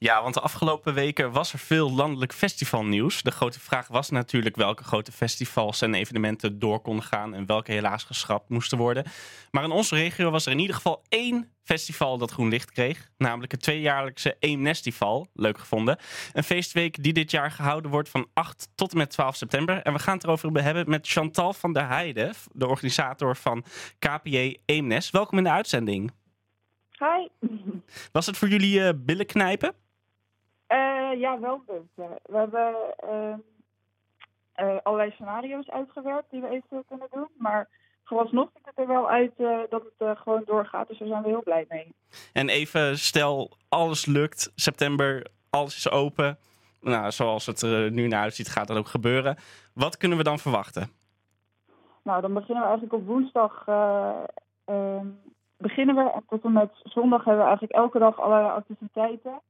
Ja, want de afgelopen weken was er veel landelijk festivalnieuws. De grote vraag was natuurlijk welke grote festivals en evenementen door konden gaan en welke helaas geschrapt moesten worden. Maar in onze regio was er in ieder geval 1 festival dat groen licht kreeg. Namelijk het 2-jaarlijkse Eemnestival. Leuk gevonden. Een feestweek die dit jaar gehouden wordt van 8 tot en met 12 september. En we gaan het erover hebben met Chantal van der Heijden, de organisator van KPJ Eemnes. Welkom in de uitzending. Hi. Was het voor jullie billen knijpen? Ja, wel een beetje. We hebben allerlei scenario's uitgewerkt die we eventueel kunnen doen. Maar vooralsnog ziet het er wel uit dat het gewoon doorgaat. Dus daar zijn we heel blij mee. En even, stel, alles lukt, september, alles is open. Nou, zoals het er nu naar uitziet, gaat dat ook gebeuren. Wat kunnen we dan verwachten? Nou, dan beginnen we eigenlijk op woensdag. Beginnen we en tot en met zondag hebben we eigenlijk elke dag allerlei activiteiten.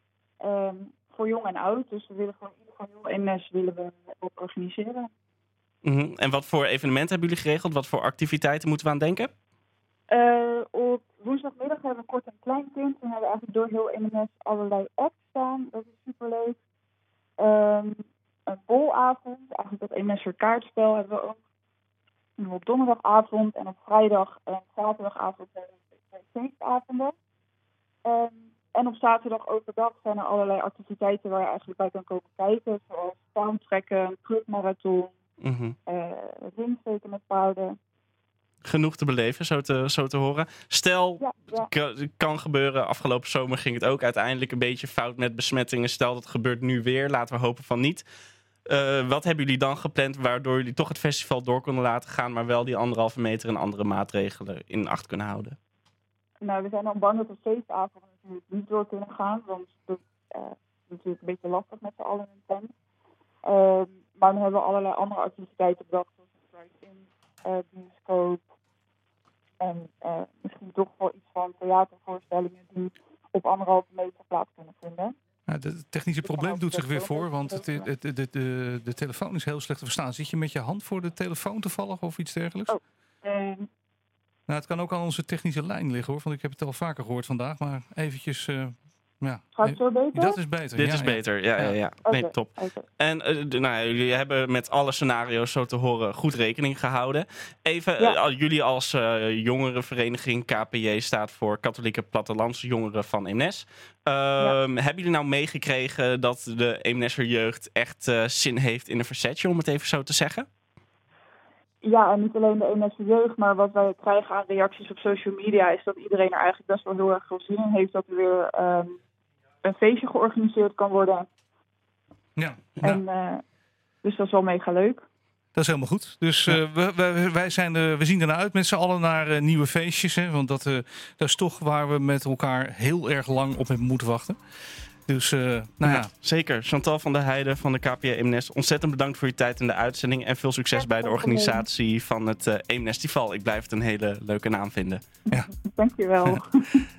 Voor jong en oud. Dus we willen gewoon in ieder geval heel Eemnes willen we ook organiseren. Mm-hmm. En wat voor evenementen hebben jullie geregeld? Wat voor activiteiten moeten we aan denken? Op woensdagmiddag hebben we kort en klein kind. En hebben we eigenlijk door heel Eemnes allerlei apps staan. Dat is superleuk. Een bolavond. Eigenlijk dat Eemneser kaartspel hebben we ook. En op donderdagavond en op vrijdag en zaterdagavond hebben we feestavonden. En op zaterdag overdag zijn er allerlei activiteiten waar je eigenlijk bij kan komen kijken. Zoals tuintrekken, clubmarathon, ringsteken met paarden. Genoeg te beleven, zo te horen. Stel, kan gebeuren. Afgelopen zomer ging het ook uiteindelijk een beetje fout met besmettingen. Stel, dat gebeurt nu weer. Laten we hopen van niet. Wat hebben jullie dan gepland waardoor jullie toch het festival door konden laten gaan, maar wel die 1,5 meter en andere maatregelen in acht kunnen houden? Nou, we zijn dan bang dat de feestavonden natuurlijk niet door kunnen gaan, want dat is natuurlijk een beetje lastig met z'n allen in een tent. Maar dan hebben we allerlei andere activiteiten bedacht, zoals een drive-in, bioscoop en misschien toch wel iets van theatervoorstellingen die op 1,5 meter plaats kunnen vinden. Het technische probleem doet zich weer voor, want de telefoon is heel slecht te verstaan. Zit je met je hand voor de telefoon toevallig of iets dergelijks? Nou, het kan ook aan onze technische lijn liggen hoor, want ik heb het al vaker gehoord vandaag, maar eventjes... Gaat het zo beter? Dat is beter. Dit is beter, ja. Nee, top. Okay. En jullie hebben met alle scenario's zo te horen goed rekening gehouden. Even, jullie als jongerenvereniging, KPJ staat voor Katholieke Plattelandse Jongeren van Eemnes. Hebben jullie nou meegekregen dat de Eemneser jeugd echt zin heeft in een verzetje, om het even zo te zeggen? Ja, en niet alleen de Eemneser jeugd, maar wat wij krijgen aan reacties op social media is dat iedereen er eigenlijk best wel heel erg veel zin in heeft dat er weer een feestje georganiseerd kan worden. Ja. En, dus dat is wel mega leuk. Dat is helemaal goed. Dus we zien ernaar uit met z'n allen naar nieuwe feestjes. Hè? Want dat is toch waar we met elkaar heel erg lang op hebben moeten wachten. Dus, zeker. Chantal van der Heijden van de KPJ Eemnes. Ontzettend bedankt voor je tijd in de uitzending. En veel succes bij de organisatie van het Eemnestival. Ik blijf het een hele leuke naam vinden. Ja. Dankjewel.